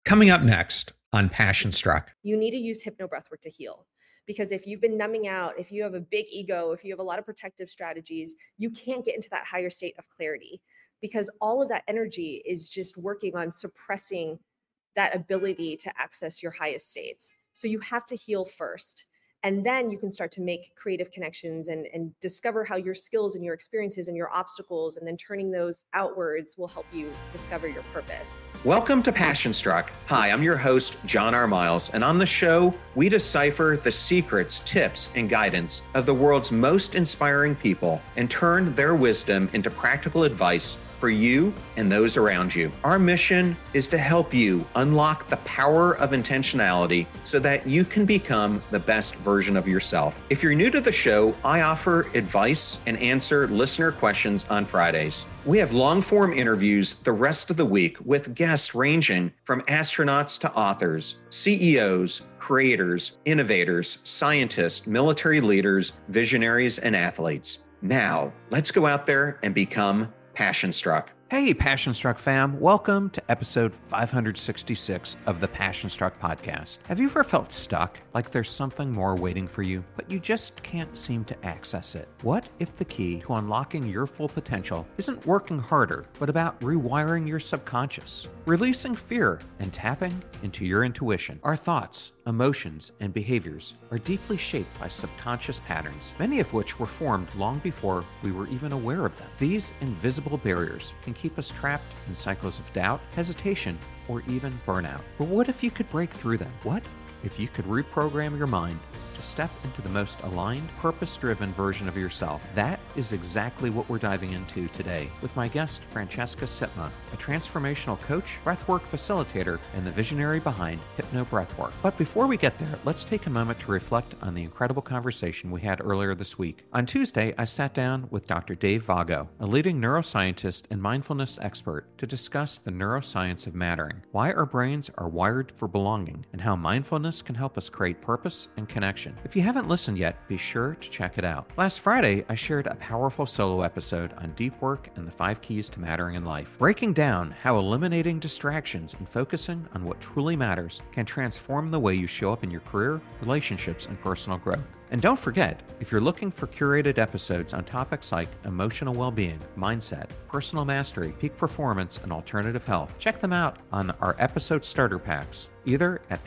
Coming up next on Passion Struck. You need to use hypnobreathwork to heal. Because if you've been numbing out, if you have a big ego, if you have a lot of protective strategies, you can't get into that higher state of clarity because all of that energy is just working on suppressing that ability to access your highest states. So you have to heal first. And then you can start to make creative connections and discover how your skills and your experiences and your obstacles, and then turning those outwards will help you discover your purpose. Welcome to Passion Struck. Hi, I'm your host, John R. Miles, and on the show, we decipher the secrets, tips, and guidance of the world's most inspiring people and turn their wisdom into practical advice for you and those around you. Our mission is to help you unlock the power of intentionality so that you can become the best version of yourself. If you're new to the show, I offer advice and answer listener questions on Fridays. We have long-form interviews the rest of the week with guests ranging from astronauts to authors, CEOs, creators, innovators, scientists, military leaders, visionaries, and athletes. Now, let's go out there and become Passion Struck. Hey, Passion Struck fam. Welcome to episode 566 of the Passion Struck podcast. Have you ever felt stuck, like there's something more waiting for you, but you just can't seem to access it? What if the key to unlocking your full potential isn't working harder, but about rewiring your subconscious, releasing fear, and tapping into your intuition? Our thoughts, emotions, and behaviors are deeply shaped by subconscious patterns, many of which were formed long before we were even aware of them. These invisible barriers can keep us trapped in cycles of doubt, hesitation, or even burnout. But what if you could break through them? What if you could reprogram your mind to step into the most aligned, purpose-driven version of yourself? That is exactly what we're diving into today with my guest, Francesca Sitma, a transformational coach, breathwork facilitator, and the visionary behind Hypnobreathwork. But before we get there, let's take a moment to reflect on the incredible conversation we had earlier this week. On Tuesday, I sat down with Dr. Dave Vago, a leading neuroscientist and mindfulness expert, to discuss the neuroscience of mattering, why our brains are wired for belonging, and how mindfulness can help us create purpose and connection. If you haven't listened yet, be sure to check it out. Last Friday, I shared a powerful solo episode on deep work and the 5 keys to mattering in life, breaking down how eliminating distractions and focusing on what truly matters can transform the way you show up in your career, relationships, and personal growth. And don't forget, if you're looking for curated episodes on topics like emotional well-being, mindset, personal mastery, peak performance, and alternative health, check them out on our episode starter packs, either at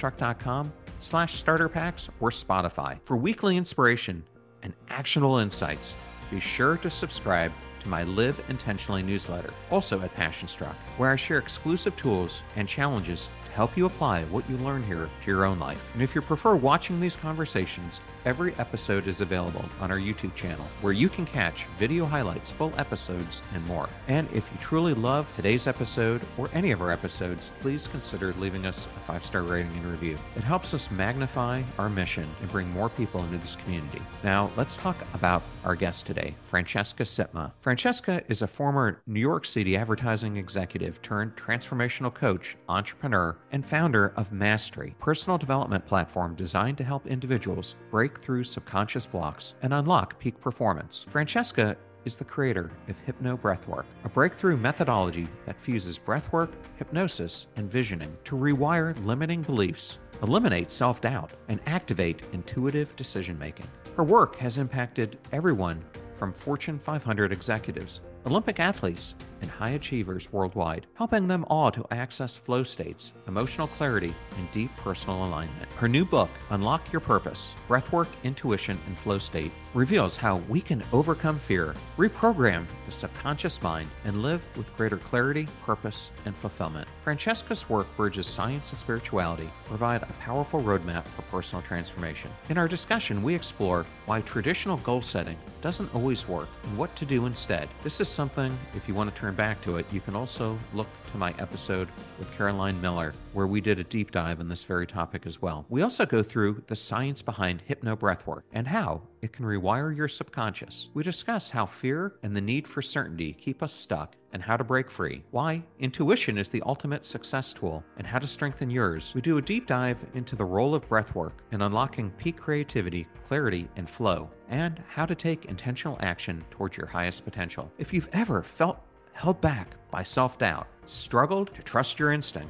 passionstruck.com/starter packs or Spotify. For weekly inspiration and actionable insights, be sure to subscribe to my Live Intentionally newsletter, also at Passion Struck, where I share exclusive tools and challenges to help you apply what you learn here to your own life. And if you prefer watching these conversations, every episode is available on our YouTube channel, where you can catch video highlights, full episodes, and more. And if you truly love today's episode or any of our episodes, please consider leaving us a 5-star rating and review. It helps us magnify our mission and bring more people into this community. Now, let's talk about our guest today, Francesca Sitma. Francesca is a former New York City advertising executive turned transformational coach, entrepreneur, and founder of Mastery, a personal development platform designed to help individuals break through subconscious blocks and unlock peak performance. Francesca is the creator of Hypnobreathwork, a breakthrough methodology that fuses breathwork, hypnosis, and visioning to rewire limiting beliefs, eliminate self-doubt, and activate intuitive decision-making. Her work has impacted everyone from Fortune 500 executives, Olympic athletes, and high achievers worldwide, helping them all to access flow states, emotional clarity, and deep personal alignment. Her new book, Unlock Your Purpose, Breathwork, Intuition, and Flow State, reveals how we can overcome fear, reprogram the subconscious mind, and live with greater clarity, purpose, and fulfillment. Francesca's work bridges science and spirituality to provide a powerful roadmap for personal transformation. In our discussion, we explore why traditional goal setting doesn't always work and what to do instead. This is something, if you want to turn back to it, you can also look to my episode with Caroline Miller, where we did a deep dive on this very topic as well. We also go through the science behind Hypnobreathwork and how it can rewire your subconscious. We discuss how fear and the need for certainty keep us stuck and how to break free, why intuition is the ultimate success tool, and how to strengthen yours. We do a deep dive into the role of breathwork in unlocking peak creativity, clarity, and flow, and how to take intentional action towards your highest potential. If you've ever felt held back by self-doubt, struggled to trust your instincts,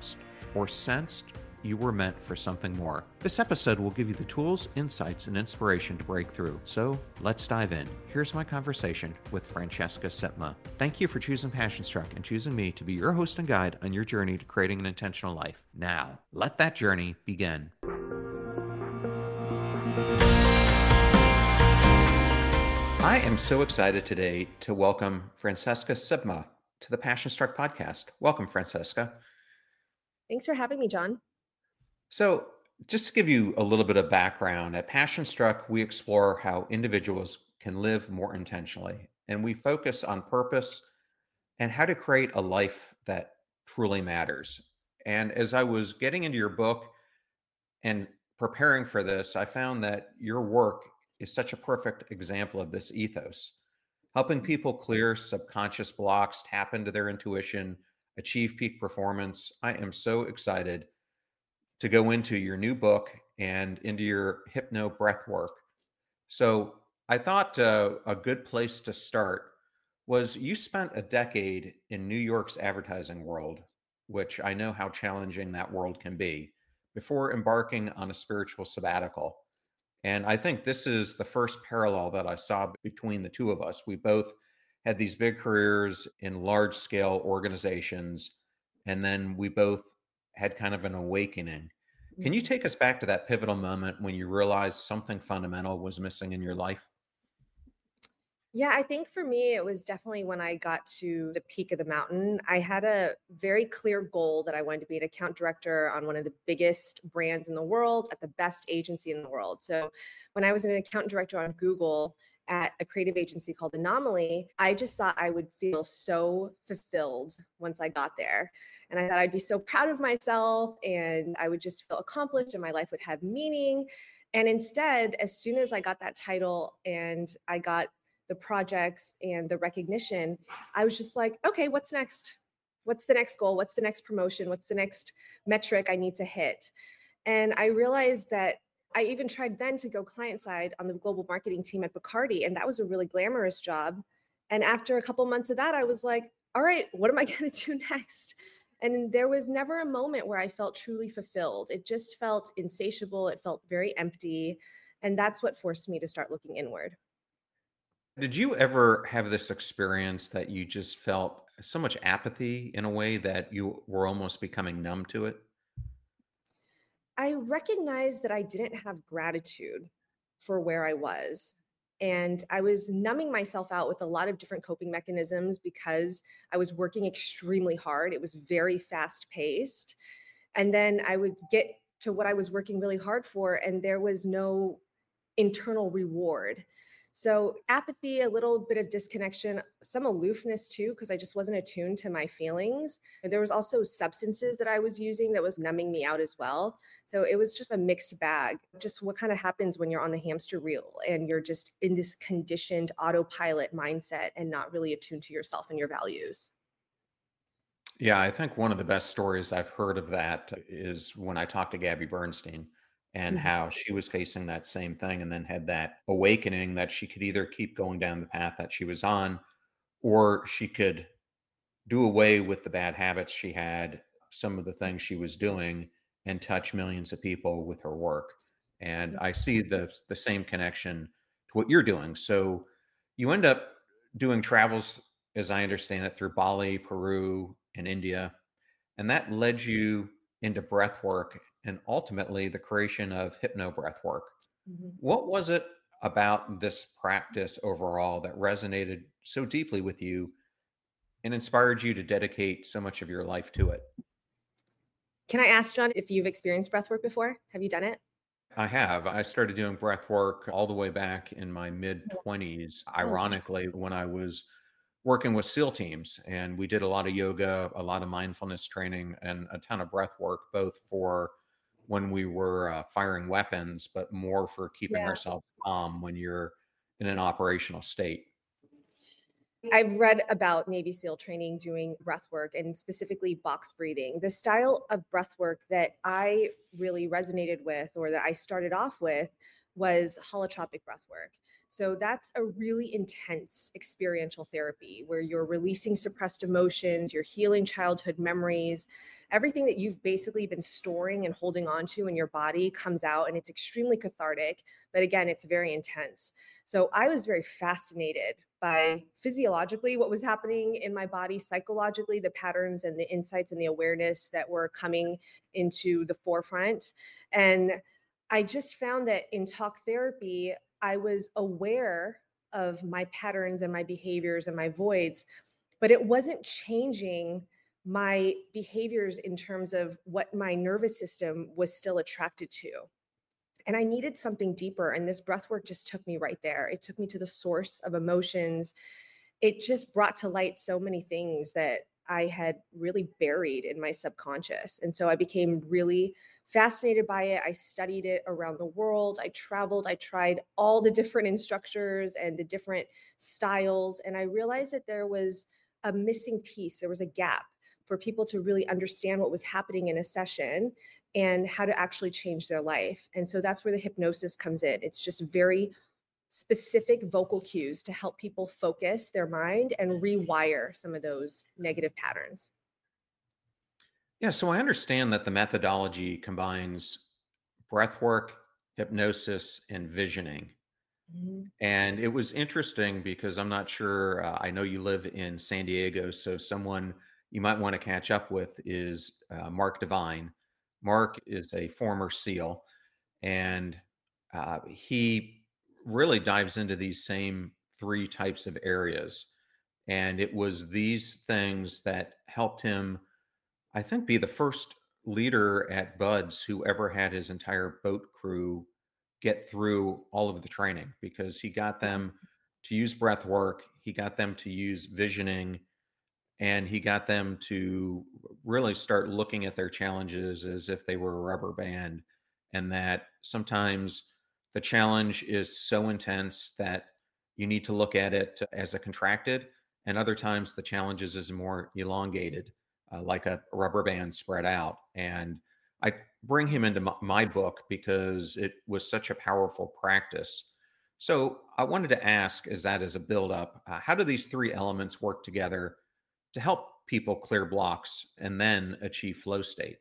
or sensed you were meant for something more. This episode will give you the tools, insights, and inspiration to break through. So let's dive in. Here's my conversation with Francesca Sipma. Thank you for choosing Passion Struck and choosing me to be your host and guide on your journey to creating an intentional life. Now, let that journey begin. I am so excited today to welcome Francesca Sipma to the Passion Struck podcast. Welcome, Francesca. Thanks for having me, John. So, just to give you a little bit of background, at Passion Struck, we explore how individuals can live more intentionally, and we focus on purpose and how to create a life that truly matters. And as I was getting into your book and preparing for this, I found that your work is such a perfect example of this ethos, helping people clear subconscious blocks, tap into their intuition, achieve peak performance. I am so excited to go into your new book and into your hypno breath work. So I thought a good place to start was you spent a decade in New York's advertising world, which I know how challenging that world can be, before embarking on a spiritual sabbatical. And I think this is the first parallel that I saw between the two of us. We both had these big careers in large scale organizations, and then we both had kind of an awakening. Can you take us back to that pivotal moment when you realized something fundamental was missing in your life? Yeah, I think for me, it was definitely when I got to the peak of the mountain. I had a very clear goal that I wanted to be an account director on one of the biggest brands in the world at the best agency in the world. So when I was an account director on Google at a creative agency called Anomaly, I just thought I would feel so fulfilled once I got there. And I thought I'd be so proud of myself and I would just feel accomplished and my life would have meaning. And instead, as soon as I got that title and I got the projects and the recognition, I was just like, okay, what's next? What's the next goal? What's the next promotion? What's the next metric I need to hit? And I realized that I even tried then to go client side on the global marketing team at Bacardi, and that was a really glamorous job. And after a couple months of that, I was like, all right, what am I going to do next? And there was never a moment where I felt truly fulfilled. It just felt insatiable. It felt very empty. And that's what forced me to start looking inward. Did you ever have this experience that you just felt so much apathy in a way that you were almost becoming numb to it? I recognized that I didn't have gratitude for where I was. And I was numbing myself out with a lot of different coping mechanisms because I was working extremely hard. It was very fast paced. And then I would get to what I was working really hard for, and there was no internal reward. So apathy, a little bit of disconnection, some aloofness too, because I just wasn't attuned to my feelings. And there was also substances that I was using that was numbing me out as well. So it was just a mixed bag. Just what kind of happens when you're on the hamster wheel and you're just in this conditioned autopilot mindset and not really attuned to yourself and your values. Yeah, I think one of the best stories I've heard of that is when I talked to Gabby Bernstein and Mhm. how she was facing that same thing and then had that awakening that she could either keep going down the path that she was on or she could do away with the bad habits she had, some of the things she was doing, and touch millions of people with her work. And I see the same connection to what you're doing. So you end up doing travels, as I understand it, through Bali, Peru, and India, and that led you into breath work and ultimately the creation of hypno breath work. Mhm. What was it about this practice overall that resonated so deeply with you and inspired you to dedicate so much of your life to it? Can I ask, John, if you've experienced breath work before? Have you done it? I have. I started doing breath work all the way back in my mid 20s, Oh, ironically, when I was working with SEAL teams. And we did a lot of yoga, a lot of mindfulness training, and a ton of breath work, both for when we were firing weapons, but more for keeping yeah. ourselves calm when you're in an operational state. I've read about Navy SEAL training doing breath work and specifically box breathing. The style of breath work that I really resonated with or that I started off with was holotropic breath work. So that's a really intense experiential therapy where you're releasing suppressed emotions, you're healing childhood memories, everything that you've basically been storing and holding on to in your body comes out, and it's extremely cathartic. But again, it's very intense. So I was very fascinated by physiologically what was happening in my body, psychologically, the patterns and the insights and the awareness that were coming into the forefront. And I just found that in talk therapy, I was aware of my patterns and my behaviors and my voids, but it wasn't changing my behaviors in terms of what my nervous system was still attracted to. And I needed something deeper. And this breath work just took me right there. It took me to the source of emotions. It just brought to light so many things that I had really buried in my subconscious. And so I became really fascinated by it. I studied it around the world. I traveled. I tried all the different instructors and the different styles. And I realized that there was a missing piece, there was a gap for people to really understand what was happening in a session and how to actually change their life. And so that's where the hypnosis comes in. It's just very specific vocal cues to help people focus their mind and rewire some of those negative patterns. Yeah, so I understand that the methodology combines breath work, hypnosis, and visioning. Mhm. And it was interesting because I'm not sure, I know you live in San Diego, so someone you might want to catch up with is Mark Devine. Mark is a former SEAL, and he really dives into these same three types of areas. And it was these things that helped him, I think, be the first leader at Buds who ever had his entire boat crew get through all of the training, because he got them to use breath work, he got them to use visioning, and he got them to really start looking at their challenges as if they were a rubber band. And that sometimes the challenge is so intense that you need to look at it as a contracted, and other times the challenges is more elongated, like a rubber band spread out. And I bring him into my book because it was such a powerful practice. So I wanted to ask, as that is a buildup, how do these three elements work together to help people clear blocks and then achieve flow state?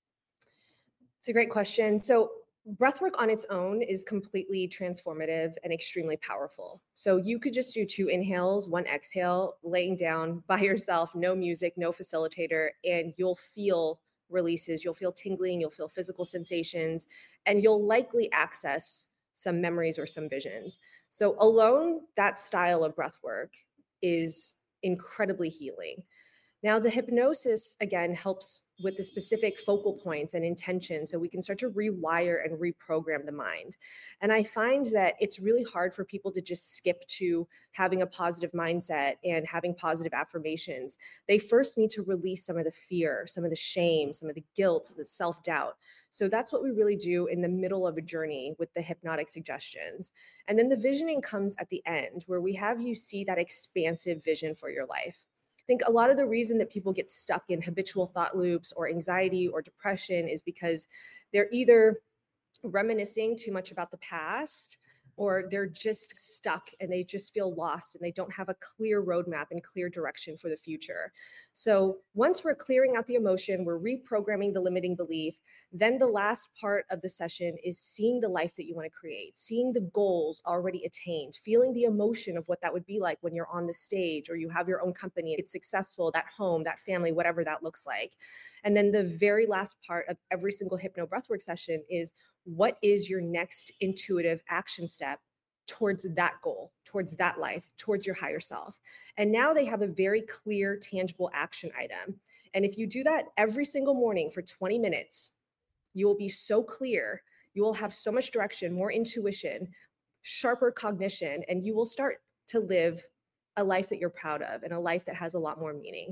It's a great question. So, breathwork on its own is completely transformative and extremely powerful. So, you could just do 2 inhales, 1 exhale, laying down by yourself, no music, no facilitator, and you'll feel releases. You'll feel tingling, you'll feel physical sensations, and you'll likely access some memories or some visions. So, alone, that style of breathwork is incredibly healing. Now, the hypnosis again helps with the specific focal points and intention so we can start to rewire and reprogram the mind. And I find that it's really hard for people to just skip to having a positive mindset and having positive affirmations. They first need to release some of the fear, some of the shame, some of the guilt, the self doubt. So that's what we really do in the middle of a journey with the hypnotic suggestions. And then the visioning comes at the end, where we have you see that expansive vision for your life. I think a lot of the reason that people get stuck in habitual thought loops or anxiety or depression is because they're either reminiscing too much about the past, or they're just stuck and they just feel lost and they don't have a clear roadmap and clear direction for the future. So once we're clearing out the emotion, we're reprogramming the limiting belief, then the last part of the session is seeing the life that you want to create, seeing the goals already attained, feeling the emotion of what that would be like when you're on the stage or you have your own company, it's successful, that home, that family, whatever that looks like. And then the very last part of every single hypno breathwork session is, what is your next intuitive action step towards that goal, towards that life, towards your higher self? And now they have a very clear, tangible action item. And if you do that every single morning for 20 minutes, you will be so clear. You will have so much direction, more intuition, sharper cognition, and you will start to live a life that you're proud of and a life that has a lot more meaning.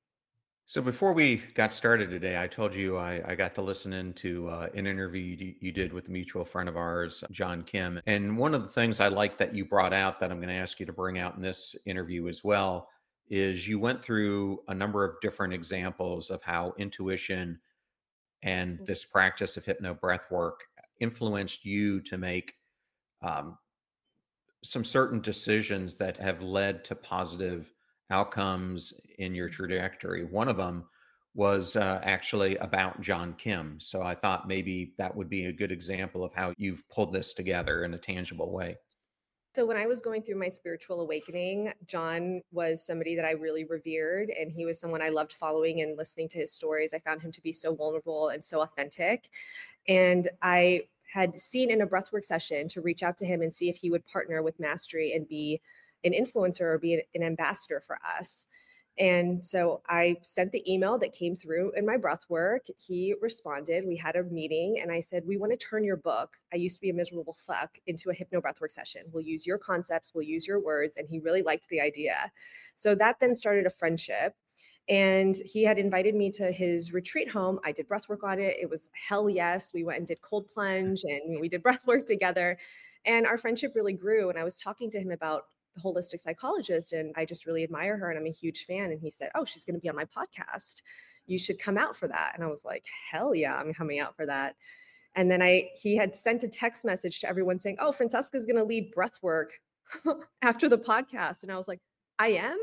So before we got started today, I told you I got to listen into an interview you did with a mutual friend of ours, John Kim. And one of the things I like that you brought out that I'm going to ask you to bring out in this interview as well is you went through a number of different examples of how intuition and this practice of hypno breath work influenced you to make um, some certain decisions that have led to positive outcomes in your trajectory. One of them was actually about John Kim. So I thought maybe that would be a good example of how you've pulled this together in a tangible way. So when I was going through my spiritual awakening, John was somebody that I really revered, and he was someone I loved following and listening to his stories. I found him to be so vulnerable and so authentic. And I had seen in a breathwork session to reach out to him and see if he would partner with Mastery and be an influencer or be an ambassador for us. And so I sent the email that came through in my breath work. He responded. We had a meeting and I said, we want to turn your book, I Used to Be a Miserable Fuck, into a hypno breathwork session. We'll use your concepts, we'll use your words. And he really liked the idea. So that then started a friendship. And he had invited me to his retreat home. I did breath work on it. It was hell yes. We went and did cold plunge and we did breath work together. And our friendship really grew. And I was talking to him about the holistic psychologist, and I just really admire her and I'm a huge fan. And he said, oh, she's going to be on my podcast. You should come out for that. And I was like, hell yeah, I'm coming out for that. And then he had sent a text message to everyone saying, oh, Francesca is going to lead breath work after the podcast. And I was like, I am.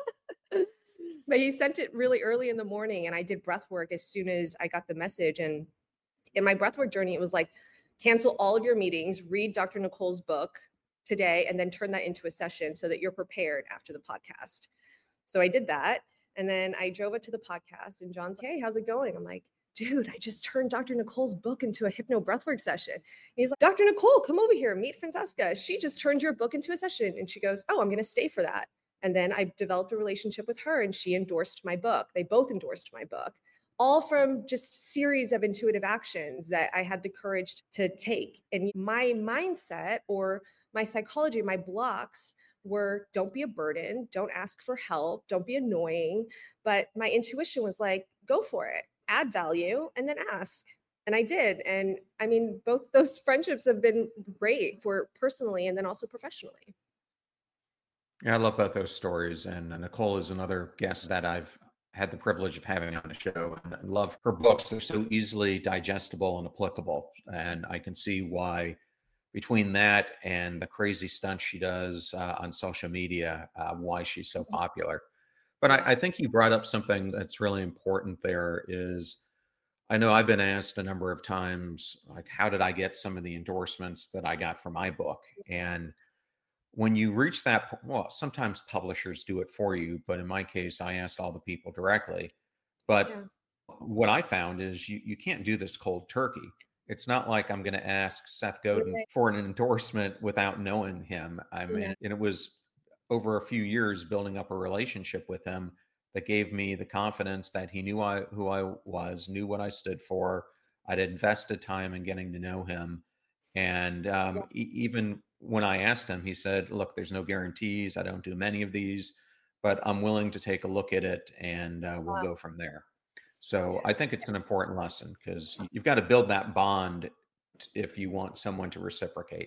But he sent it really early in the morning and I did breath work as soon as I got the message. And in my breathwork journey, it was like, cancel all of your meetings, read Dr. Nicole's book today, and then turn that into a session so that you're prepared after the podcast. So I did that. And then I drove it to the podcast and John's like, hey, how's it going? I'm like, dude, I just turned Dr. Nicole's book into a hypno breathwork session. He's like, Dr. Nicole, come over here, meet Francesca. She just turned your book into a session. And she goes, oh, I'm going to stay for that. And then I developed a relationship with her and she endorsed my book. They both endorsed my book, all from just series of intuitive actions that I had the courage to take. And my mindset or my psychology, my blocks were don't be a burden, don't ask for help, don't be annoying. But my intuition was like, go for it, add value, and then ask. And I did. And I mean, both those friendships have been great for personally and then also professionally. Yeah, I love both those stories. And Nicole is another guest that I've had the privilege of having on the show. And I love her books. They're so easily digestible and applicable. And I can see why, between that and the crazy stunts she does on social media, why she's so popular. But I think you brought up something that's really important there is, I know I've been asked a number of times, like, how did I get some of the endorsements that I got for my book? And when you reach that, well, sometimes publishers do it for you, but in my case, I asked all the people directly. But Yeah. what I found is you can't do this cold turkey. It's not like I'm going to ask Seth Godin Right. for an endorsement without knowing him. I mean, Yeah. and it was over a few years building up a relationship with him that gave me the confidence that he knew who I was, knew what I stood for. I'd invested time in getting to know him. And even when I asked him, he said, look, there's no guarantees. I don't do many of these, but I'm willing to take a look at it and we'll go from there. So I think it's an important lesson because you've got to build that bond if you want someone to reciprocate.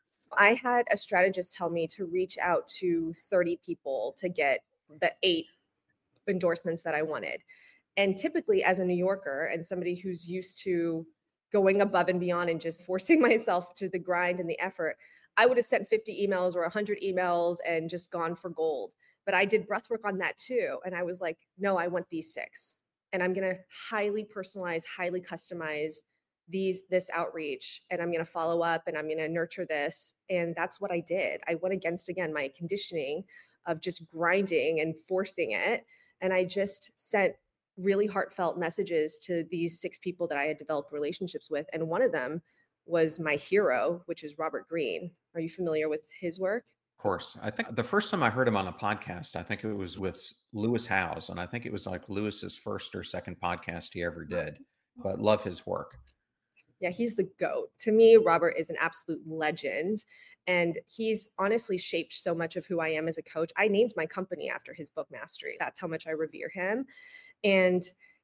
I had a strategist tell me to reach out to 30 people to get the 8 endorsements that I wanted. And typically, as a New Yorker and somebody who's used to going above and beyond and just forcing myself to the grind and the effort, I would have sent 50 emails or 100 emails and just gone for gold. But I did breath work on that too. And I was like, no, I want these 6. And I'm going to highly personalize, highly customize this outreach, and I'm going to follow up and I'm going to nurture this. And that's what I did. I went against, again, my conditioning of just grinding and forcing it. And I just sent really heartfelt messages to these 6 people that I had developed relationships with. And one of them was my hero, which is Robert Greene. Are you familiar with his work? Of course. I think the first time I heard him on a podcast, I think it was with Lewis Howes. And I think it was like Lewis's first or second podcast he ever did, but love his work. Yeah, he's the GOAT. To me, Robert is an absolute legend. And he's honestly shaped so much of who I am as a coach. I named my company after his book Mastery. That's how much I revere him. And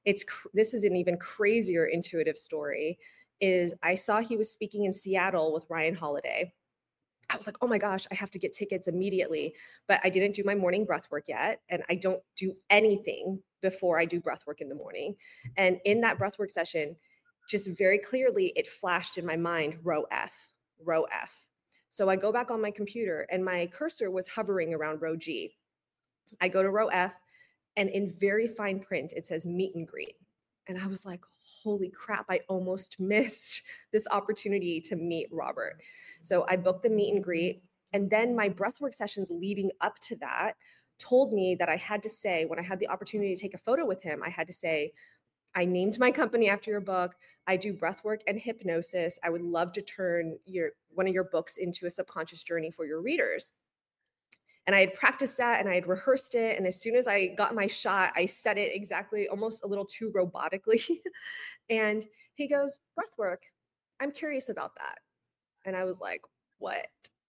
this is an even crazier intuitive story, is I saw he was speaking in Seattle with Ryan Holiday. I was like, oh my gosh, I have to get tickets immediately. But I didn't do my morning breath work yet. And I don't do anything before I do breath work in the morning. And in that breath work session, just very clearly, it flashed in my mind, row F, row F. So I go back on my computer and my cursor was hovering around row G. I go to row F And in very fine print, it says meet and greet. And I was like, holy crap, I almost missed this opportunity to meet Robert. So I booked the meet and greet. And then my breathwork sessions leading up to that told me that I had to say, when I had the opportunity to take a photo with him, I had to say, I named my company after your book. I do breathwork and hypnosis. I would love to turn one of your books into a subconscious journey for your readers. And I had practiced that and I had rehearsed it. And as soon as I got my shot, I said it exactly, almost a little too robotically. And he goes, breathwork, I'm curious about that. And I was like, what?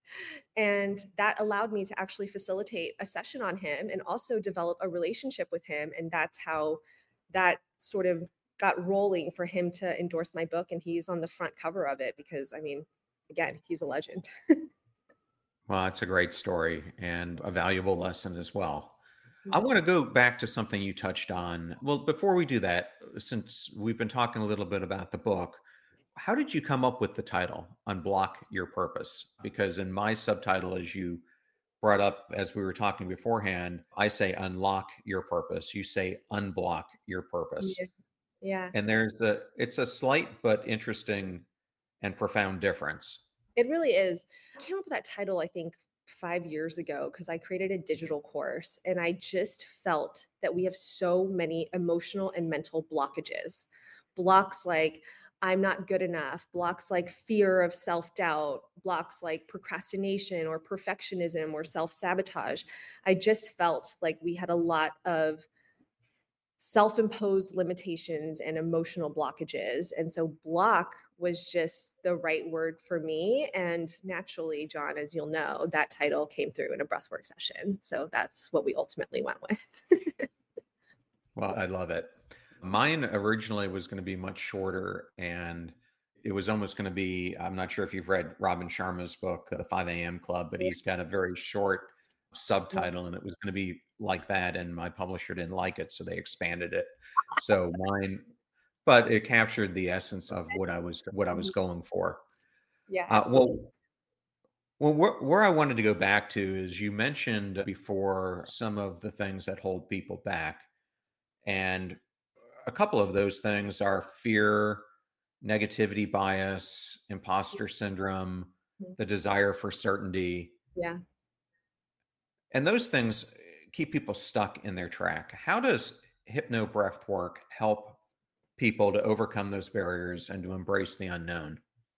And that allowed me to actually facilitate a session on him and also develop a relationship with him. And that's how that sort of got rolling for him to endorse my book. And he's on the front cover of it because, I mean, again, he's a legend. Well, it's a great story and a valuable lesson as well. I want to go back to something you touched on. Well, before we do that, since we've been talking a little bit about the book, how did you come up with the title, Unblock Your Purpose? Because in my subtitle, as you brought up as we were talking beforehand, I say unlock your purpose. You say unblock your purpose. Yeah. And it's a slight but interesting and profound difference. It really is. I came up with that title, I think, 5 years ago because I created a digital course and I just felt that we have so many emotional and mental blockages. Blocks like I'm not good enough, blocks like fear of self-doubt, blocks like procrastination or perfectionism or self-sabotage. I just felt like we had a lot of self-imposed limitations and emotional blockages. And so block was just the right word for me. And naturally, John, as you'll know, that title came through in a breathwork session. So that's what we ultimately went with. Well, I love it. Mine originally was going to be much shorter and it was almost going to be, I'm not sure if you've read Robin Sharma's book, The 5 a.m. Club, but he's got a very short subtitle and it was going to be like that. And my publisher didn't like it. So they expanded it. So mine, but it captured the essence of what I was going for. Yeah. Well, where I wanted to go back to is you mentioned before some of the things that hold people back. And a couple of those things are fear, negativity bias, imposter syndrome, the desire for certainty. Yeah. And those things keep people stuck in their track. How does hypno breath work help people to overcome those barriers and to embrace the unknown?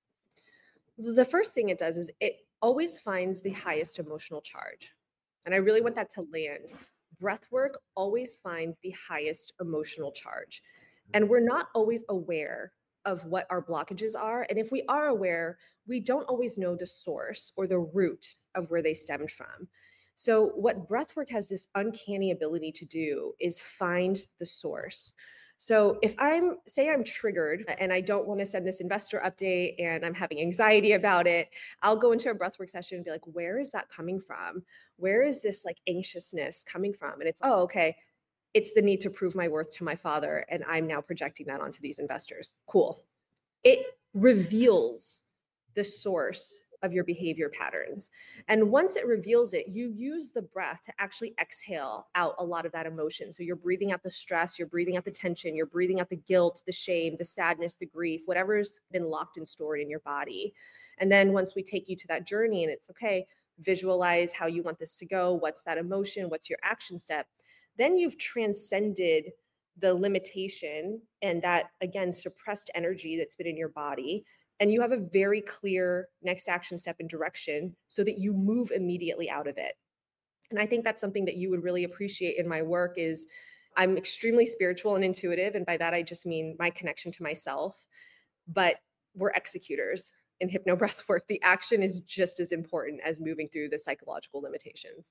The first thing it does is it always finds the highest emotional charge. And I really want that to land. Breath work always finds the highest emotional charge. And we're not always aware of what our blockages are. And if we are aware, we don't always know the source or the root of where they stemmed from. So what breathwork has this uncanny ability to do is find the source. So if I'm triggered and I don't want to send this investor update and I'm having anxiety about it, I'll go into a breathwork session and be like, where is that coming from? Where is this like anxiousness coming from? And it's, oh, okay. It's the need to prove my worth to my father. And I'm now projecting that onto these investors. Cool. It reveals the source of your behavior patterns. And once it reveals it, you use the breath to actually exhale out a lot of that emotion. So you're breathing out the stress, you're breathing out the tension, you're breathing out the guilt, the shame, the sadness, the grief, whatever's been locked and stored in your body. And then once we take you to that journey and it's okay, visualize how you want this to go. What's that emotion? What's your action step? Then you've transcended the limitation and that, again, suppressed energy that's been in your body. And you have a very clear next action step and direction so that you move immediately out of it. And I think that's something that you would really appreciate in my work is I'm extremely spiritual and intuitive. And by that, I just mean my connection to myself, but we're executors in hypnobreathwork. The action is just as important as moving through the psychological limitations.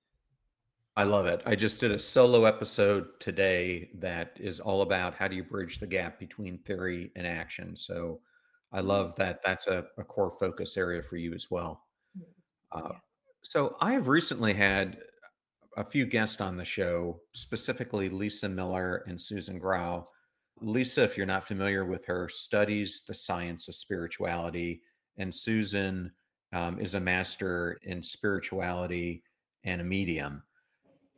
I love it. I just did a solo episode today that is all about how do you bridge the gap between theory and action. So I love that that's a core focus area for you as well. So I have recently had a few guests on the show, specifically Lisa Miller and Susan Grau. Lisa, if you're not familiar with her, studies the science of spirituality, and Susan is a master in spirituality and a medium.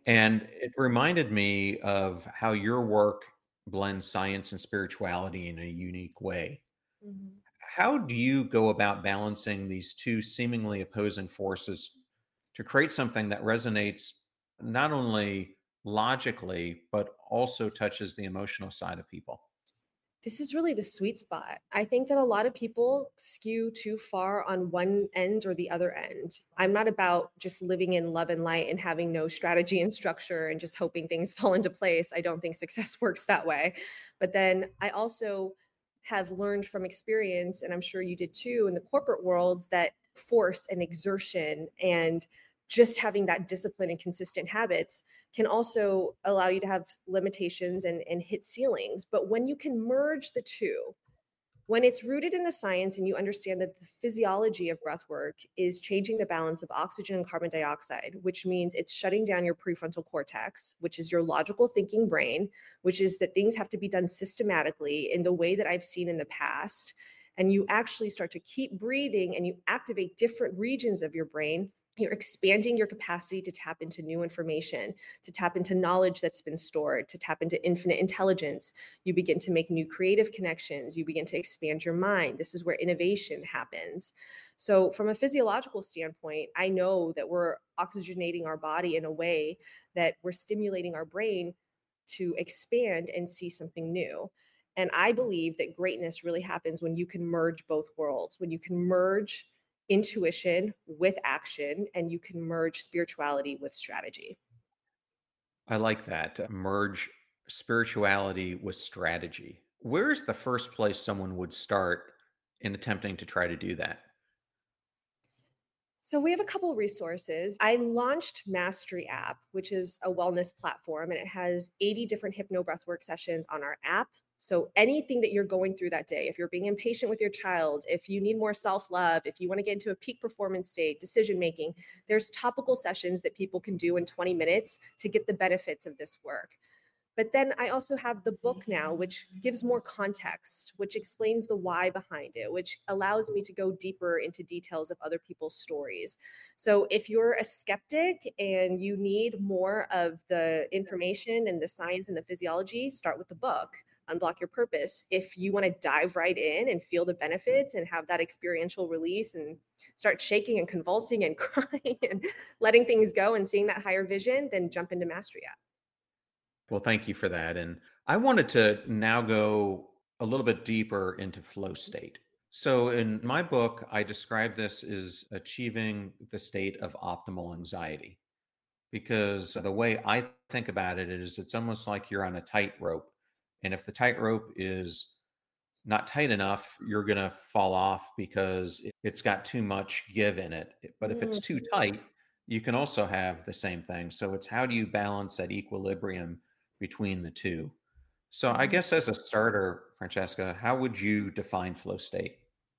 And it reminded me of how your work blends science and spirituality in a unique way. Mhm. How do you go about balancing these two seemingly opposing forces to create something that resonates not only logically, but also touches the emotional side of people? This is really the sweet spot. I think that a lot of people skew too far on one end or the other end. I'm not about just living in love and light and having no strategy and structure and just hoping things fall into place. I don't think success works that way. But then I also have learned from experience, and I'm sure you did too, in the corporate worlds, that force and exertion and just having that discipline and consistent habits can also allow you to have limitations and hit ceilings. But when you can merge the two, when it's rooted in the science and you understand that the physiology of breath work is changing the balance of oxygen and carbon dioxide, which means it's shutting down your prefrontal cortex, which is your logical thinking brain, which is that things have to be done systematically in the way that I've seen in the past. And you actually start to keep breathing and you activate different regions of your brain. You're expanding your capacity to tap into new information, to tap into knowledge that's been stored, to tap into infinite intelligence. You begin to make new creative connections. You begin to expand your mind. This is where innovation happens. So, from a physiological standpoint, I know that we're oxygenating our body in a way that we're stimulating our brain to expand and see something new. And I believe that greatness really happens when you can merge both worlds, when you can merge intuition with action and you can merge spirituality with strategy. I like that. Merge spirituality with strategy. Where is the first place someone would start in attempting to try to do that? So we have a couple resources. I launched Mastery app, which is a wellness platform, and it has 80 different hypno breathwork sessions on our app. So anything that you're going through that day, if you're being impatient with your child, if you need more self-love, if you want to get into a peak performance state, decision making, there's topical sessions that people can do in 20 minutes to get the benefits of this work. But then I also have the book now, which gives more context, which explains the why behind it, which allows me to go deeper into details of other people's stories. So if you're a skeptic and you need more of the information and the science and the physiology, start with the book. Unblock Your Purpose. If you want to dive right in and feel the benefits and have that experiential release and start shaking and convulsing and crying and letting things go and seeing that higher vision, then jump into Mastery app. Well, thank you for that. And I wanted to now go a little bit deeper into flow state. So, in my book, I describe this as achieving the state of optimal anxiety because the way I think about it is it's almost like you're on a tightrope. And if the tightrope is not tight enough, you're going to fall off because it's got too much give in it. But if it's too tight, you can also have the same thing. So it's how do you balance that equilibrium between the two? So I Mhm. guess as a starter, Francesca, how would you define flow state?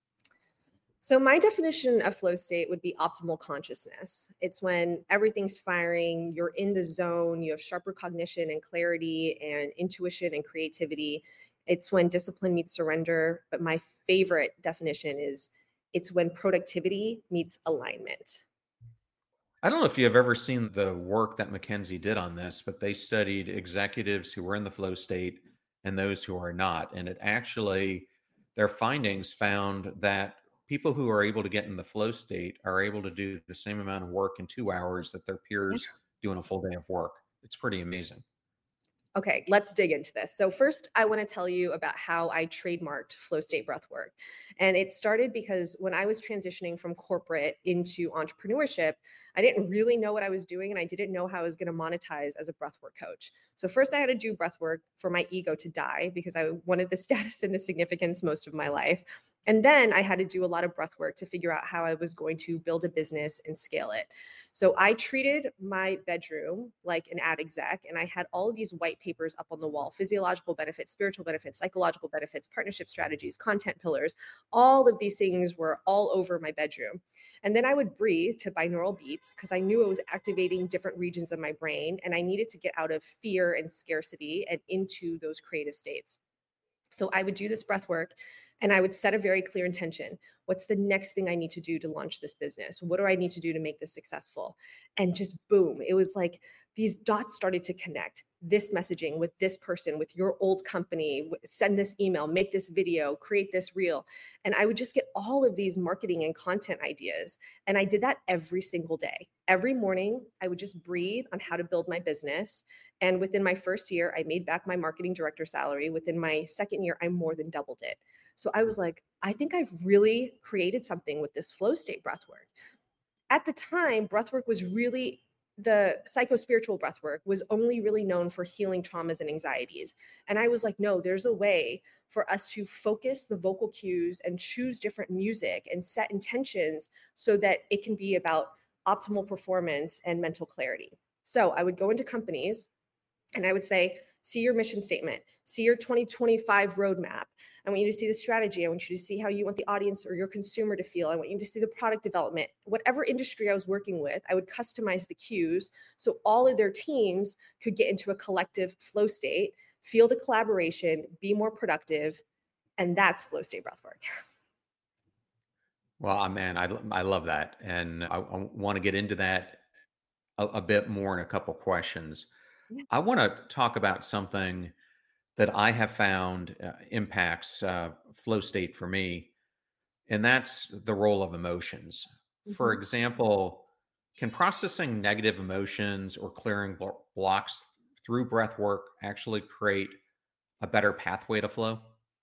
So, my definition of flow state would be optimal consciousness. It's when everything's firing, you're in the zone, you have sharper cognition and clarity and intuition and creativity. It's when discipline meets surrender. But my favorite definition is it's when productivity meets alignment. I don't know if you've ever seen the work that McKinsey did on this, but they studied executives who were in the flow state and those who are not. And it actually, their findings found that people who are able to get in the flow state are able to do the same amount of work in 2 hours that their peers do in a full day of work. It's pretty amazing. Okay, let's dig into this. So first, I want to tell you about how I trademarked flow state breathwork. And it started because when I was transitioning from corporate into entrepreneurship, I didn't really know what I was doing and I didn't know how I was going to monetize as a breathwork coach. So first I had to do breathwork for my ego to die because I wanted the status and the significance most of my life. And then I had to do a lot of breath work to figure out how I was going to build a business and scale it. So I treated my bedroom like an ad exec, and I had all of these white papers up on the wall: physiological benefits, spiritual benefits, psychological benefits, partnership strategies, content pillars. All of these things were all over my bedroom. And then I would breathe to binaural beats because I knew it was activating different regions of my brain, and I needed to get out of fear and scarcity and into those creative states. So I would do this breath work And I would set a very clear intention. What's the next thing I need to do to launch this business? What do I need to do to make this successful? And just boom, it was like these dots started to connect. This messaging with this person, with your old company, send this email, make this video, create this reel. And I would just get all of these marketing and content ideas. And I did that every single day. Every morning, I would just breathe on how to build my business. And within my first year, I made back my marketing director salary. Within my second year, I more than doubled it. So I was like, I think I've really created something with this flow state breathwork. At the time, breathwork was really the psycho-spiritual breathwork was only really known for healing traumas and anxieties. And I was like, no, there's a way for us to focus the vocal cues and choose different music and set intentions so that it can be about optimal performance and mental clarity. So I would go into companies and I would say, see your mission statement, see your 2025 roadmap. I want you to see the strategy. I want you to see how you want the audience or your consumer to feel. I want you to see the product development. Whatever industry I was working with, I would customize the cues so all of their teams could get into a collective flow state, feel the collaboration, be more productive. And that's flow state breathwork. Well, man, I love that. And I want to get into that a bit more in a couple questions. Yeah. I want to talk about something that I have found impacts flow state for me, and that's the role of emotions. For Mhm. example, can processing negative emotions or clearing blocks through breath work actually create a better pathway to flow?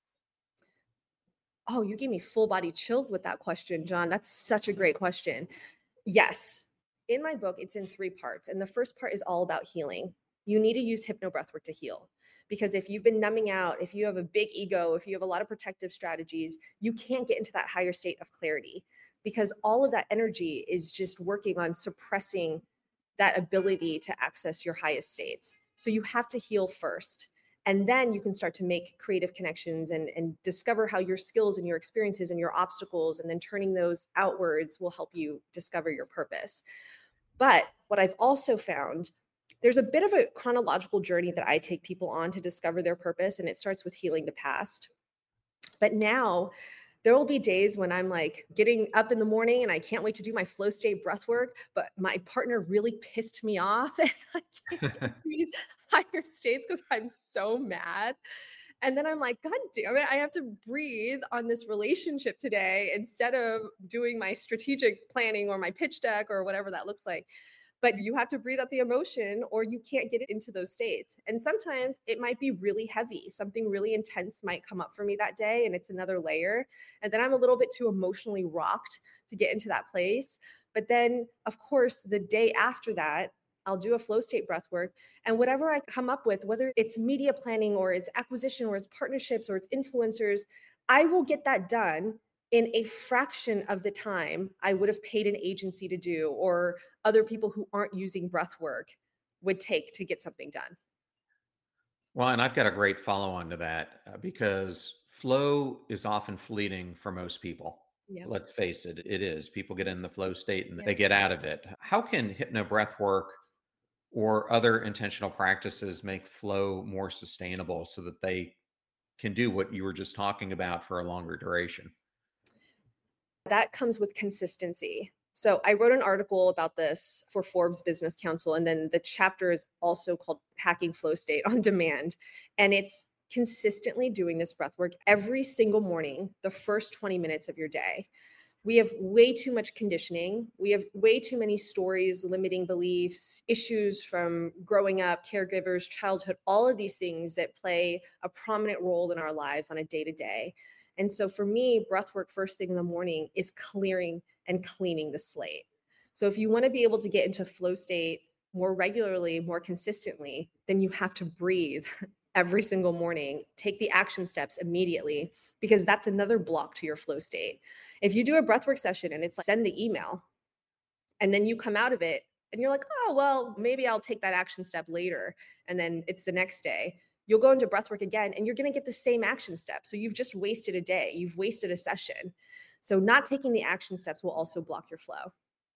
Oh, you gave me full body chills with that question, John. That's such a great question. Yes. In my book, it's in three parts. And the first part is all about healing. You need to use hypnobreathwork to heal. Because if you've been numbing out, if you have a big ego, if you have a lot of protective strategies, you can't get into that higher state of clarity because all of that energy is just working on suppressing that ability to access your highest states. So you have to heal first. And then you can start to make creative connections and discover how your skills and your experiences and your obstacles, and then turning those outwards will help you discover your purpose. But what I've also found, there's a bit of a chronological journey that I take people on to discover their purpose, and it starts with healing the past. But now there will be days when I'm like getting up in the morning and I can't wait to do my flow state breath work, but my partner really pissed me off and I can't get to these higher states because I'm so mad. And then I'm like, God damn it, I have to breathe on this relationship today instead of doing my strategic planning or my pitch deck or whatever that looks like. But you have to breathe out the emotion or you can't get into those states. And sometimes it might be really heavy. Something really intense might come up for me that day and it's another layer. And then I'm a little bit too emotionally rocked to get into that place. But then, of course, the day after that, I'll do a flow state breath work. And whatever I come up with, whether it's media planning or it's acquisition or it's partnerships or it's influencers, I will get that done in a fraction of the time I would have paid an agency to do or other people who aren't using breath work would take to get something done. Well, and I've got a great follow on to that because flow is often fleeting for most people. Yeah. Let's face it, it is. People get in the flow state and Yeah. they get out of it. How can hypno breath work or other intentional practices make flow more sustainable so that they can do what you were just talking about for a longer duration? That comes with consistency. So I wrote an article about this for Forbes Business Council, and then the chapter is also called Hacking Flow State on Demand. And it's consistently doing this breath work every single morning, the first 20 minutes of your day. We have way too much conditioning. We have way too many stories, limiting beliefs, issues from growing up, caregivers, childhood, all of these things that play a prominent role in our lives on a day to day. And so for me, breath work first thing in the morning is clearing and cleaning the slate. So if you want to be able to get into flow state more regularly, more consistently, then you have to breathe every single morning, take the action steps immediately, because that's another block to your flow state. If you do a breathwork session and it's like, send the email, and then you come out of it and you're like, oh, well, maybe I'll take that action step later. And then it's the next day. You'll go into breathwork again and you're going to get the same action step. So you've just wasted a day. You've wasted a session. So not taking the action steps will also block your flow.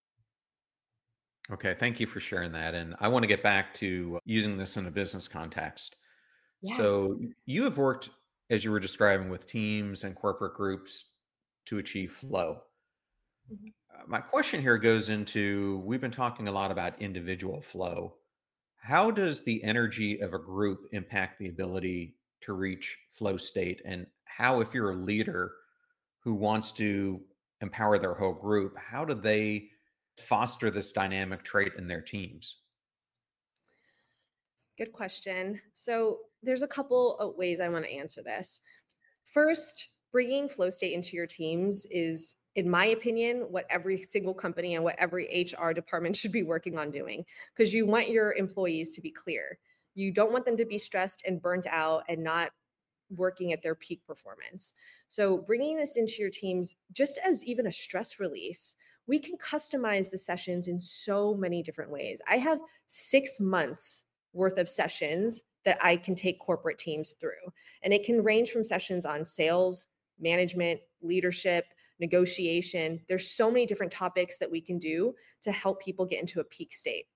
Okay, thank you for sharing that. And I want to get back to using this in a business context. Yeah. So you have worked as you were describing with teams and corporate groups to achieve flow. Mhm. My question here goes into, we've been talking a lot about individual flow. How does the energy of a group impact the ability to reach flow state? And how, if you're a leader who wants to empower their whole group, how do they foster this dynamic trait in their teams? Good question. So there's a couple of ways I want to answer this. First, bringing flow state into your teams is, in my opinion, what every single company and what every HR department should be working on doing, because you want your employees to be clear. You don't want them to be stressed and burnt out and not working at their peak performance. So bringing this into your teams just as even a stress release, we can customize the sessions in so many different ways. I have 6 months worth of sessions that I can take corporate teams through. And it can range from sessions on sales, management, leadership, negotiation. There's so many different topics that we can do to help people get into a peak state.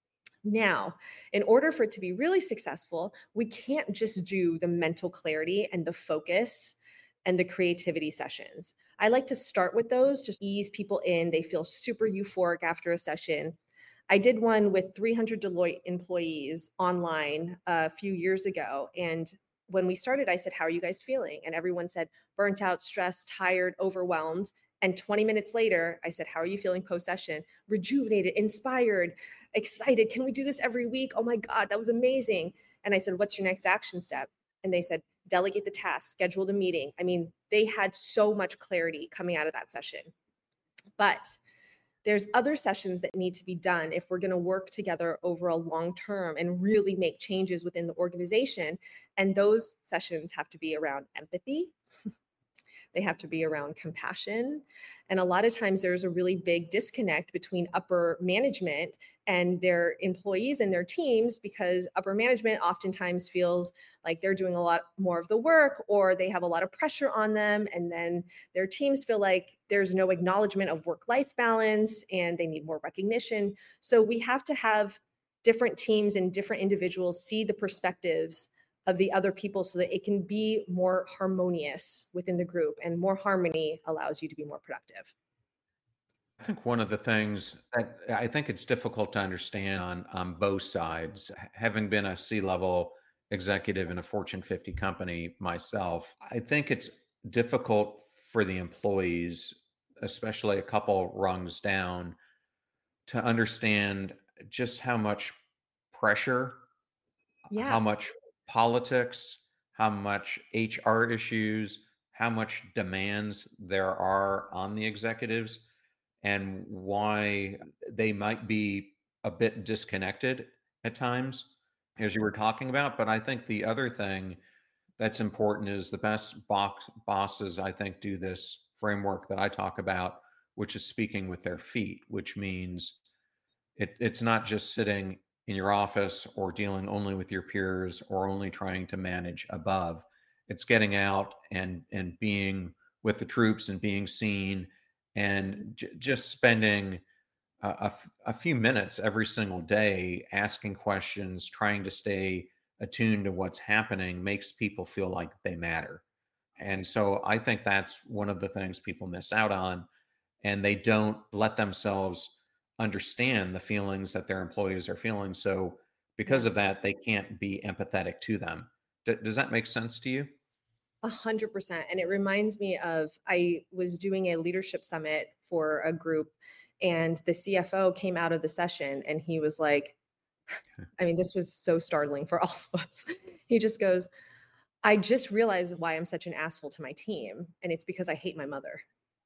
Now, in order for it to be really successful, we can't just do the mental clarity and the focus and the creativity sessions. I like to start with those, just ease people in. They feel super euphoric after a session. I did one with 300 Deloitte employees online a few years ago. And when we started, I said, "How are you guys feeling?" And everyone said, "Burnt out, stressed, tired, overwhelmed." And 20 minutes later, I said, "How are you feeling post session?" "Rejuvenated, inspired, excited. Can we do this every week? Oh my God, that was amazing." And I said, "What's your next action step?" And they said, "Delegate the task, schedule the meeting." I mean, they had so much clarity coming out of that session. But there's other sessions that need to be done if we're going to work together over a long term and really make changes within the organization. And those sessions have to be around empathy. They have to be around compassion. And a lot of times there's a really big disconnect between upper management and their employees and their teams, because upper management oftentimes feels like they're doing a lot more of the work, or they have a lot of pressure on them. And then their teams feel like there's no acknowledgement of work-life balance and they need more recognition. So we have to have different teams and different individuals see the perspectives of the other people so that it can be more harmonious within the group, and more harmony allows you to be more productive. I think one of the things that I think it's difficult to understand on both sides, having been a C-level executive in a Fortune 50 company myself, I think it's difficult for the employees, especially a couple rungs down, to understand just how much pressure, how Yeah. much politics, how much HR issues, how much demands there are on the executives, and why they might be a bit disconnected at times, as you were talking about. But I think the other thing that's important is the best bosses, I think, do this framework that I talk about, which is speaking with their feet, which means it's not just sitting in your office or dealing only with your peers or only trying to manage above. It's getting out and being with the troops and being seen, and just spending a few minutes every single day asking questions, trying to stay attuned to what's happening, makes people feel like they matter. And so I think that's one of the things people miss out on, and they don't let themselves understand the feelings that their employees are feeling. So because Yeah. of that, they can't be empathetic to them. Does that make sense to you? 100%. And it reminds me of, I was doing a leadership summit for a group, and the CFO came out of the session and he was like, I mean, this was so startling for all of us. He just goes, "I just realized why I'm such an asshole to my team. And it's because I hate my mother."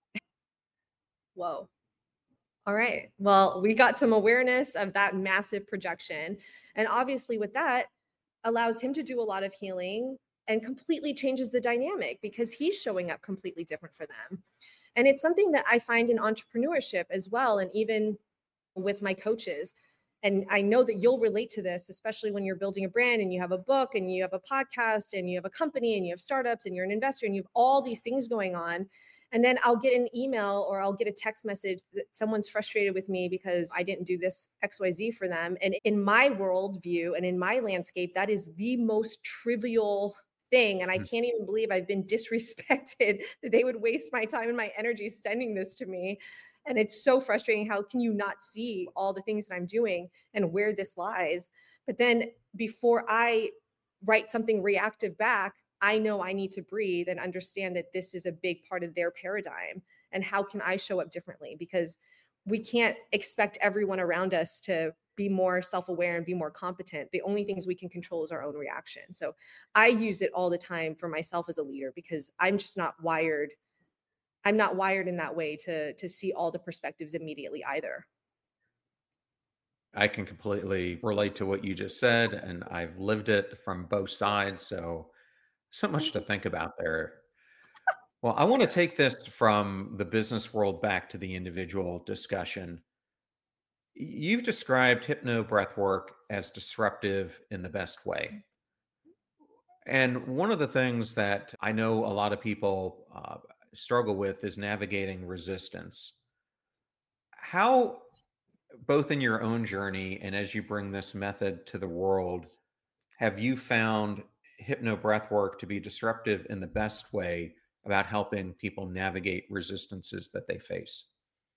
Whoa. All right. Well, we got some awareness of that massive projection. And obviously, with that, allows him to do a lot of healing and completely changes the dynamic because he's showing up completely different for them. And it's something that I find in entrepreneurship as well. And even with my coaches. And I know that you'll relate to this, especially when you're building a brand and you have a book and you have a podcast and you have a company and you have startups and you're an investor and you have all these things going on. And then I'll get an email or I'll get a text message that someone's frustrated with me because I didn't do this XYZ for them. And in my worldview and in my landscape, that is the most trivial thing. And I can't even believe I've been disrespected that they would waste my time and my energy sending this to me. And it's so frustrating. How can you not see all the things that I'm doing and where this lies? But then before I write something reactive back, I know I need to breathe and understand that this is a big part of their paradigm. And how can I show up differently? Because we can't expect everyone around us to be more self-aware and be more competent. The only things we can control is our own reaction. So I use it all the time for myself as a leader, because I'm just not wired. I'm not wired in that way to see all the perspectives immediately either. I can completely relate to what you just said, and I've lived it from both sides. So much to think about there. Well, I want to take this from the business world back to the individual discussion. You've described hypno breathwork as disruptive in the best way. And one of the things that I know a lot of people struggle with is navigating resistance. How, both in your own journey and as you bring this method to the world, have you found hypno breathwork to be disruptive in the best way about helping people navigate resistances that they face?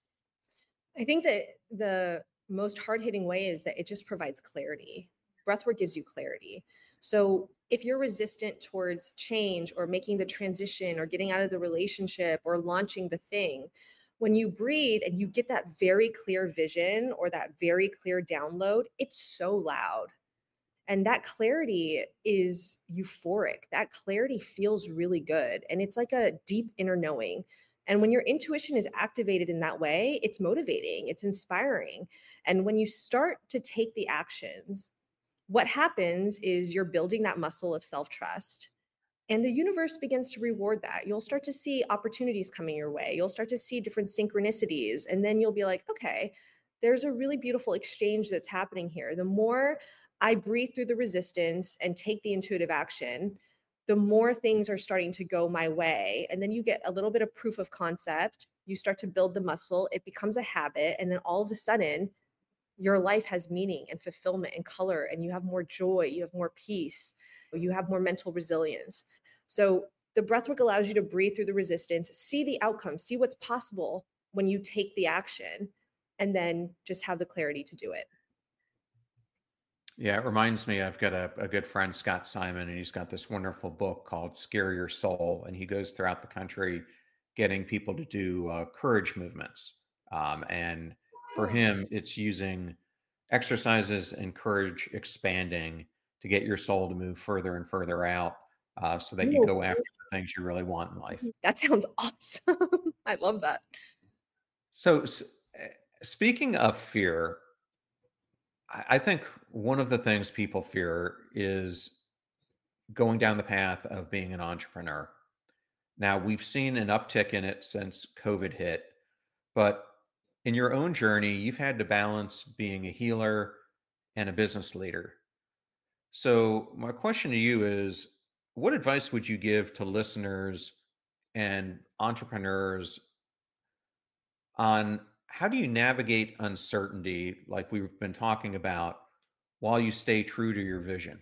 I think that the most hard-hitting way is that it just provides clarity. Breathwork gives you clarity. So if you're resistant towards change or making the transition or getting out of the relationship or launching the thing, when you breathe and you get that very clear vision or that very clear download, it's so loud. And that clarity is euphoric. That clarity feels really good. And it's like a deep inner knowing. And when your intuition is activated in that way, it's motivating, it's inspiring. And when you start to take the actions, what happens is you're building that muscle of self-trust. And the universe begins to reward that. You'll start to see opportunities coming your way. You'll start to see different synchronicities. And then you'll be like, okay, there's a really beautiful exchange that's happening here. The more I breathe through the resistance and take the intuitive action, the more things are starting to go my way. And then you get a little bit of proof of concept. You start to build the muscle. It becomes a habit. And then all of a sudden, your life has meaning and fulfillment and color, and you have more joy, you have more peace, you have more mental resilience. So the breathwork allows you to breathe through the resistance, see the outcome, see what's possible when you take the action, and then just have the clarity to do it. Yeah, it reminds me, I've got a good friend, Scott Simon, and he's got this wonderful book called Scare Your Soul. And he goes throughout the country getting people to do courage movements. And for him, it's using exercises and courage expanding to get your soul to move further and further out so that you go after the things you really want in life. That sounds awesome. I love that. So, speaking of fear, I think one of the things people fear is going down the path of being an entrepreneur. Now, we've seen an uptick in it since COVID hit, but in your own journey, you've had to balance being a healer and a business leader. So, my question to you is, what advice would you give to listeners and entrepreneurs on how do you navigate uncertainty, like we've been talking about, while you stay true to your vision?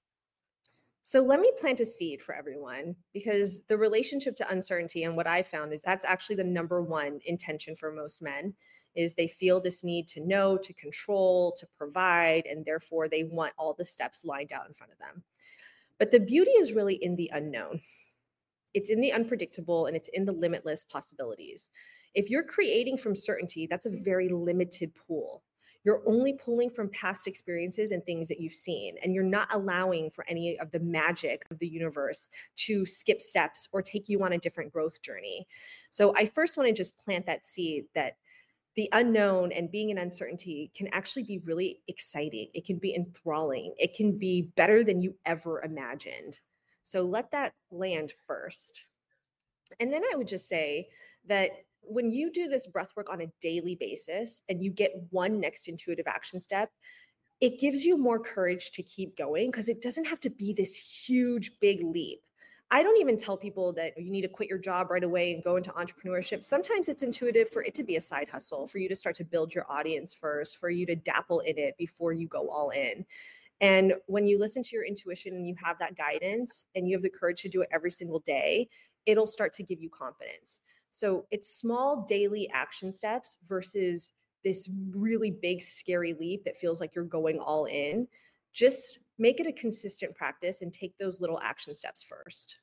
So let me plant a seed for everyone, because the relationship to uncertainty, and what I found is that's actually the number one intention for most men, is they feel this need to know, to control, to provide, and therefore they want all the steps lined out in front of them. But the beauty is really in the unknown. It's in the unpredictable, and it's in the limitless possibilities. If you're creating from certainty, that's a very limited pool. You're only pulling from past experiences and things that you've seen, and you're not allowing for any of the magic of the universe to skip steps or take you on a different growth journey. So I first want to just plant that seed that the unknown and being in uncertainty can actually be really exciting. It can be enthralling. It can be better than you ever imagined. So let that land first. And then I would just say that when you do this breath work on a daily basis and you get one next intuitive action step, it gives you more courage to keep going, because it doesn't have to be this huge, big leap. I don't even tell people that you need to quit your job right away and go into entrepreneurship. Sometimes it's intuitive for it to be a side hustle, for you to start to build your audience first, for you to dabble in it before you go all in. And when you listen to your intuition and you have that guidance and you have the courage to do it every single day, it'll start to give you confidence. So it's small daily action steps versus this really big, scary leap that feels like you're going all in. Just make it a consistent practice and take those little action steps first.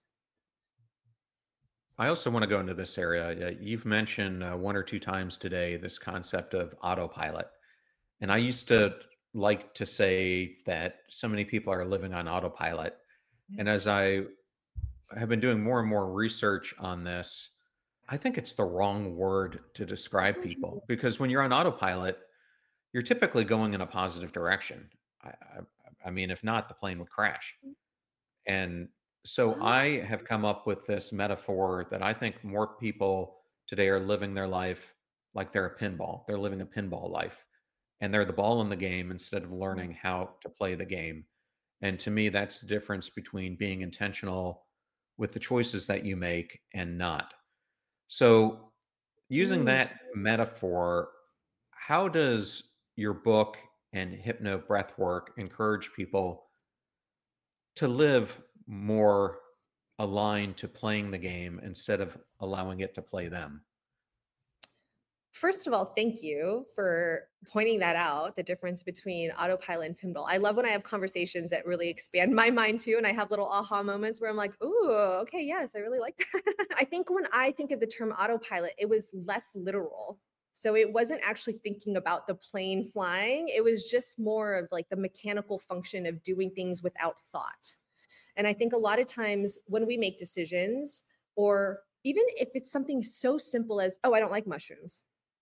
I also want to go into this area. You've mentioned one or two times today this concept of autopilot. And I used to like to say that so many people are living on autopilot. And as I have been doing more and more research on this, I think it's the wrong word to describe people, because when you're on autopilot, you're typically going in a positive direction. I mean, if not, the plane would crash. And so I have come up with this metaphor that I think more people today are living their life like they're a pinball. They're living a pinball life, and they're the ball in the game instead of learning how to play the game. And to me, that's the difference between being intentional with the choices that you make and not. So, using that metaphor, how does your book and hypno breath work encourage people to live more aligned to playing the game instead of allowing it to play them? First of all, thank you for pointing that out, the difference between autopilot and pinball. I love when I have conversations that really expand my mind too, and I have little aha moments where I'm like, ooh, okay, yes, I really like that. I think when I think of the term autopilot, it was less literal. So it wasn't actually thinking about the plane flying. It was just more of like the mechanical function of doing things without thought. And I think a lot of times when we make decisions, or even if it's something so simple as, oh, I don't like mushrooms.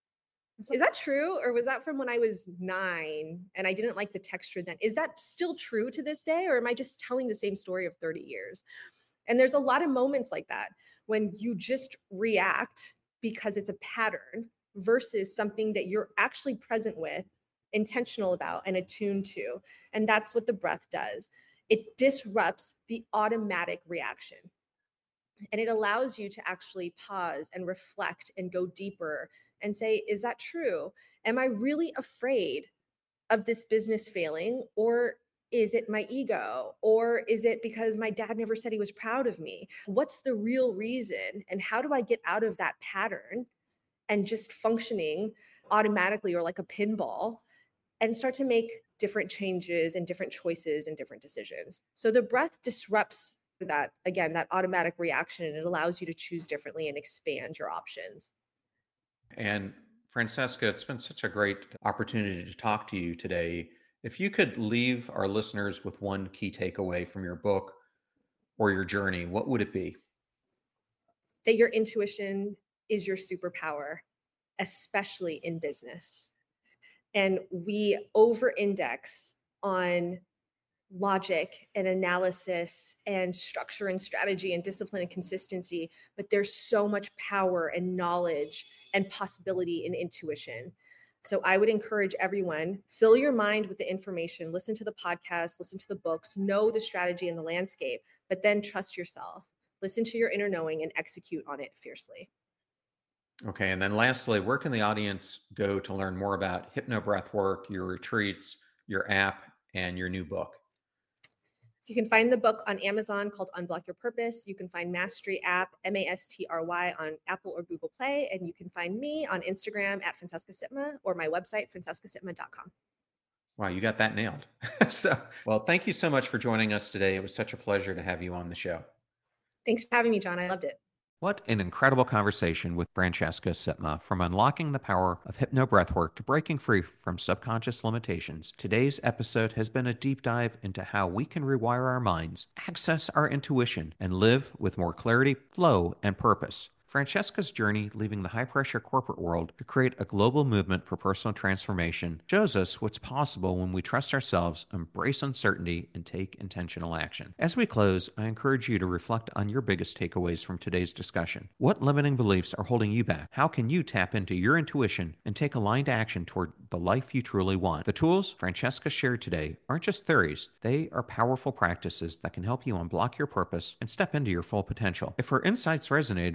Is that true? Or was that from when I was 9 and I didn't like the texture then? Is that still true to this day? Or am I just telling the same story of 30 years? And there's a lot of moments like that when you just react because it's a pattern versus something that you're actually present with, intentional about, and attuned to. And that's what the breath does. It disrupts the automatic reaction. And it allows you to actually pause and reflect and go deeper and say, is that true? Am I really afraid of this business failing? Or is it my ego? Or is it because my dad never said he was proud of me? What's the real reason? And how do I get out of that pattern and just functioning automatically or like a pinball and start to make different changes and different choices and different decisions? So the breath disrupts that, again, that automatic reaction, and it allows you to choose differently and expand your options. And Francesca, it's been such a great opportunity to talk to you today. If you could leave our listeners with one key takeaway from your book or your journey, what would it be? That your intuition is your superpower, especially in business. And we over-index on logic and analysis and structure and strategy and discipline and consistency, but there's so much power and knowledge and possibility in intuition. So I would encourage everyone, fill your mind with the information, listen to the podcast, listen to the books, know the strategy and the landscape, but then trust yourself, listen to your inner knowing and execute on it fiercely. Okay. And then lastly, where can the audience go to learn more about hypno breath work, your retreats, your app, and your new book? So you can find the book on Amazon called Unblock Your Purpose. You can find Mastery app, Mastry, on Apple or Google Play. And you can find me on Instagram at Francesca Sitma or my website, francescasitma.com. Wow, you got that nailed. Well, thank you so much for joining us today. It was such a pleasure to have you on the show. Thanks for having me, John. I loved it. What an incredible conversation with Francesca Sitma. From unlocking the power of hypno breathwork to breaking free from subconscious limitations, today's episode has been a deep dive into how we can rewire our minds, access our intuition, and live with more clarity, flow, and purpose. Francesca's journey leaving the high-pressure corporate world to create a global movement for personal transformation shows us what's possible when we trust ourselves, embrace uncertainty, and take intentional action. As we close, I encourage you to reflect on your biggest takeaways from today's discussion. What limiting beliefs are holding you back? How can you tap into your intuition and take aligned action toward the life you truly want? The tools Francesca shared today aren't just theories. They are powerful practices that can help you unblock your purpose and step into your full potential. If her insights resonated with you,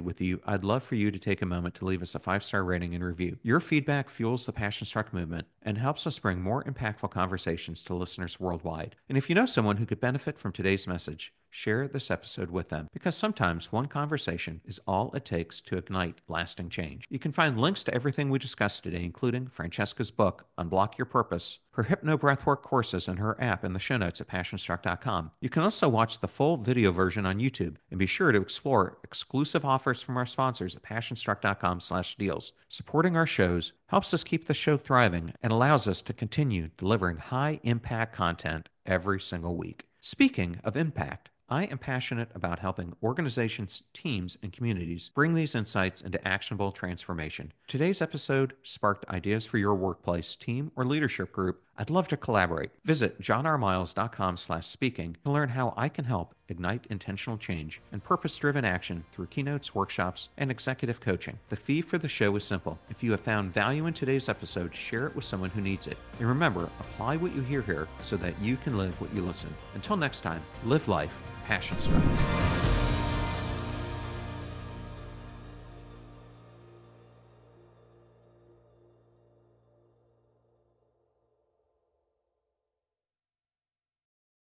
I'd love for you to take a moment to leave us a 5-star rating and review. Your feedback fuels the Passion Struck movement and helps us bring more impactful conversations to listeners worldwide. And if you know someone who could benefit from today's message, share this episode with them, because sometimes one conversation is all it takes to ignite lasting change. You can find links to everything we discussed today, including Francesca's book, Unblock Your Purpose, her Hypno Breathwork courses, and her app in the show notes at passionstruck.com. You can also watch the full video version on YouTube, and be sure to explore exclusive offers from our sponsors at passionstruck.com/deals. Supporting our shows helps us keep the show thriving and allows us to continue delivering high-impact content every single week. Speaking of impact, I am passionate about helping organizations, teams, and communities bring these insights into actionable transformation. Today's episode sparked ideas for your workplace, team, or leadership group. I'd love to collaborate. Visit johnrmiles.com/speaking to learn how I can help ignite intentional change and purpose-driven action through keynotes, workshops, and executive coaching. The fee for the show is simple. If you have found value in today's episode, share it with someone who needs it. And remember, apply what you hear here so that you can live what you listen. Until next time, live life passion struck.